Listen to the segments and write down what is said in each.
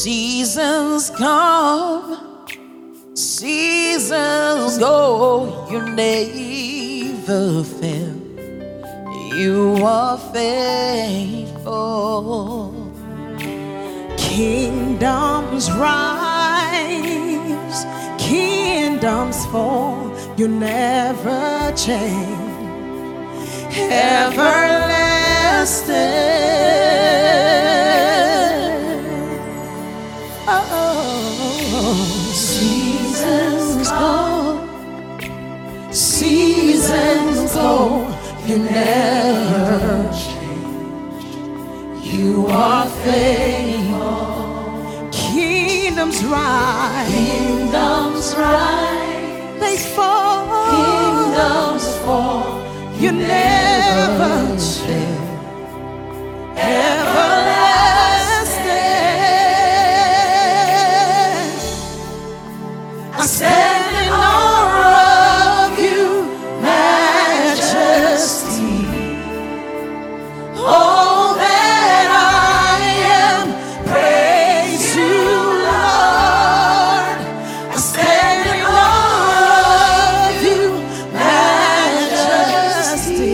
Seasons come, seasons go, you never fail. You are faithful. Kingdoms rise, kingdoms fall, you never change. Everlasting. Oh, seasons go, seasons go, you never change. You are faithful. Kingdoms rise, Kingdoms rise, they fall, kingdoms fall, you never change. Everlasting. I stand in awe of you, majesty. All that I am, praise you, Lord. I stand in awe of you, majesty.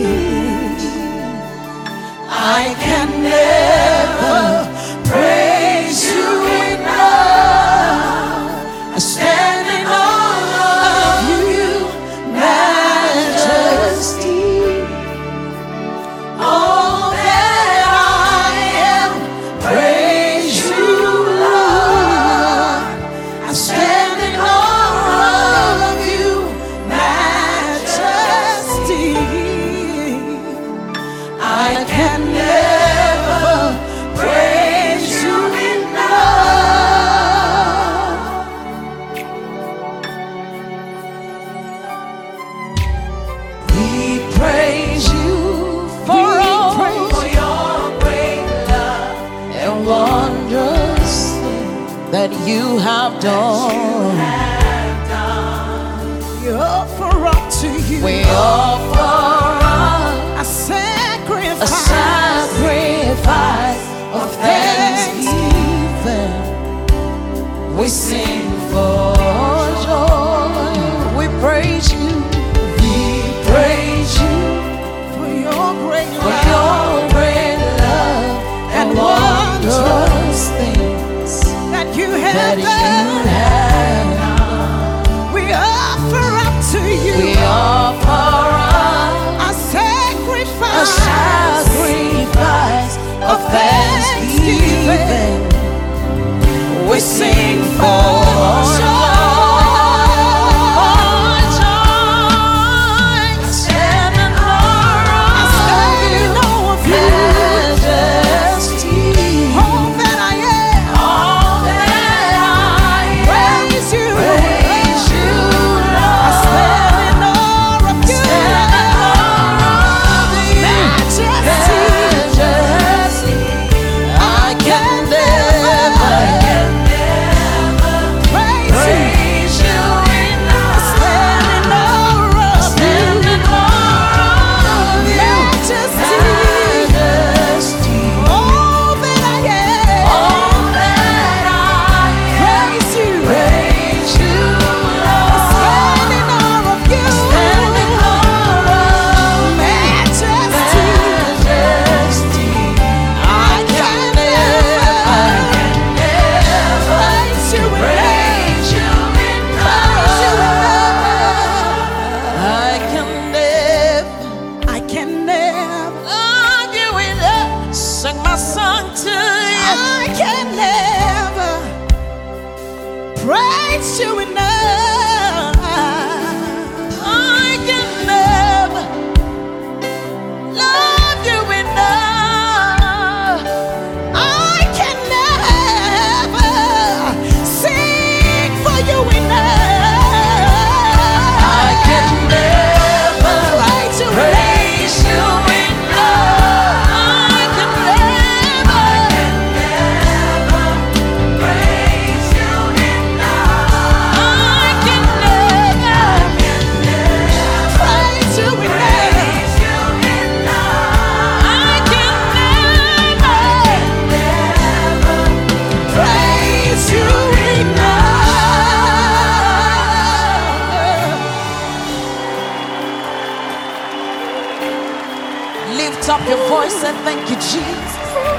I can never praise you enough. I stand in awe of you, majesty. All that I am, praise you, Lord. I stand in awe of you, majesty. I can never praise you enough. We praise you for your great love and wondrous things that you have done. We offer up to you. We offer a sacrifice, a sacrifice of thanksgiving. We sing for joy. We praise you. We praise you for your great for love your great love and wondrous things that you have that you done. have done. We offer up to you We offer a a sacrifice, sacrifice of thanksgiving. We sing for joy. Stand in awe of you, majesty. all that I am, All that I praise you. praise you, I Lord. stand in awe of you, Stand in awe of you, majesty. majesty. I can never Praise you. praise you enough. Stand in awe of Stand you, in awe of you, majesty. majesty. All that I am, All that I praise you. praise you, Stand in Lord. awe of you, Stand in awe of majesty. majesty. I can never Praise you praise you enough. I can never I can never, love you enough. Sing my song to you. I can never praise you enough. I can never love you enough. I can never sing for you enough. I can never praise you praise you enough. I can never praise you enough. I can thank you, Jesus.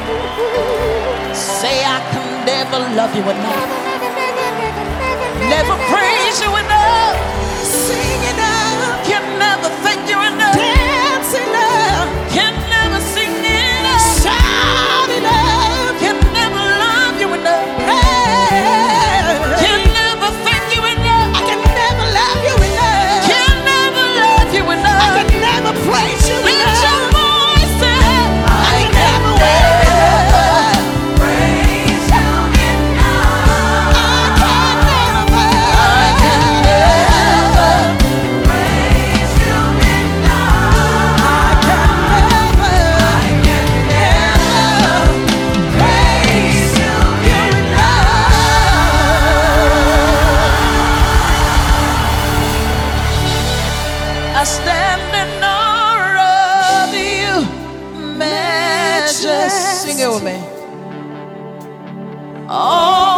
Say I can never love you enough, never praise you enough, Sing enough, can never thank you enough, dance enough, can never sing enough, shout enough, can never love you enough, hey, can never thank you enough, I can never love you enough, can never love you I enough. can never praise you Lift enough. your voice and I can never praise you enough. I can never praise you enough. I can never praise you enough. I stand in awe of you, majesty. Sing it with me. Oh.